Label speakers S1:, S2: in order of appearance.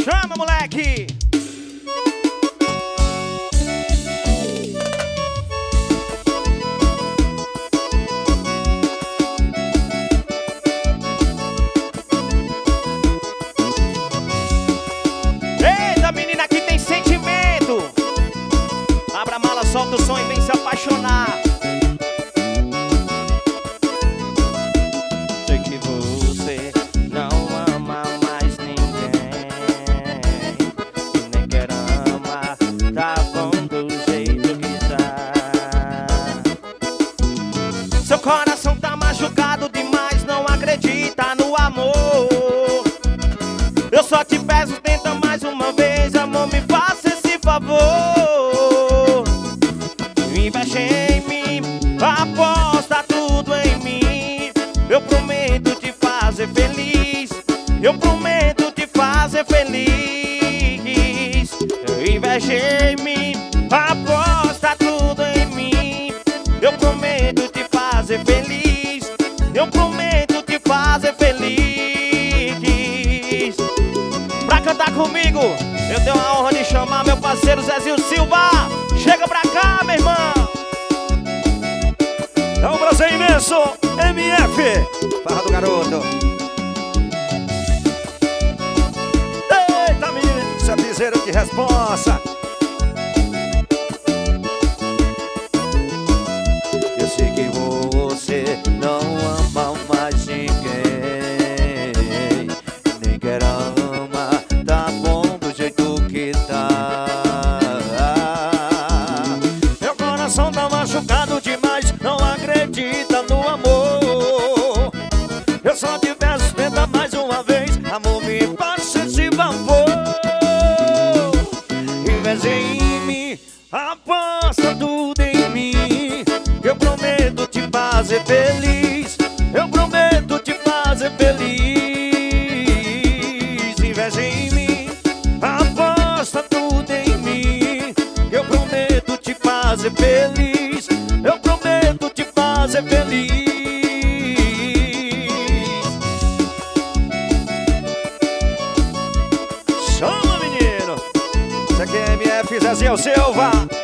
S1: Chama, moleque! Eita, menina que tem sentimento. Abra a mala, solta o som e vem se apaixonar. Sei que você não ama mais ninguém e nem quer amar, tá bom do jeito que tá. Seu coração tá machucado demais, não acredita no amor. Eu só te peço, tenta mais uma vez, amor, me faça esse favor. Investe em mim, aposta tudo em mim. Eu prometo te fazer feliz. Eu prometo te fazer feliz. Investe em mim, aposta tudo em mim. Eu prometo te fazer feliz. Eu prometo te fazer feliz. Pra cantar comigo, eu tenho a honra de chamar meu parceiro Zezinho Silva. Chega pra cá, meu irmão.
S2: É um prazer imenso, MF, Barra do Garoto. Eita, menina, essa piseira de responsa.
S3: Eu sei que você não ama mais ninguém, nem quer amar, tá bom do jeito que tá.
S2: Meu coração tá machucado demais, não acredita no amor. Eu só te peço, tenta mais uma vez, amor, me faça esse favor. Investe em mim, aposta tudo em mim. Eu prometo te fazer feliz. Eu prometo te fazer feliz. Investe em mim, aposta tudo em mim. Eu prometo te fazer feliz. Eu prometo te fazer feliz. Chama, menino. Isso aqui é MF Zezinho Silva.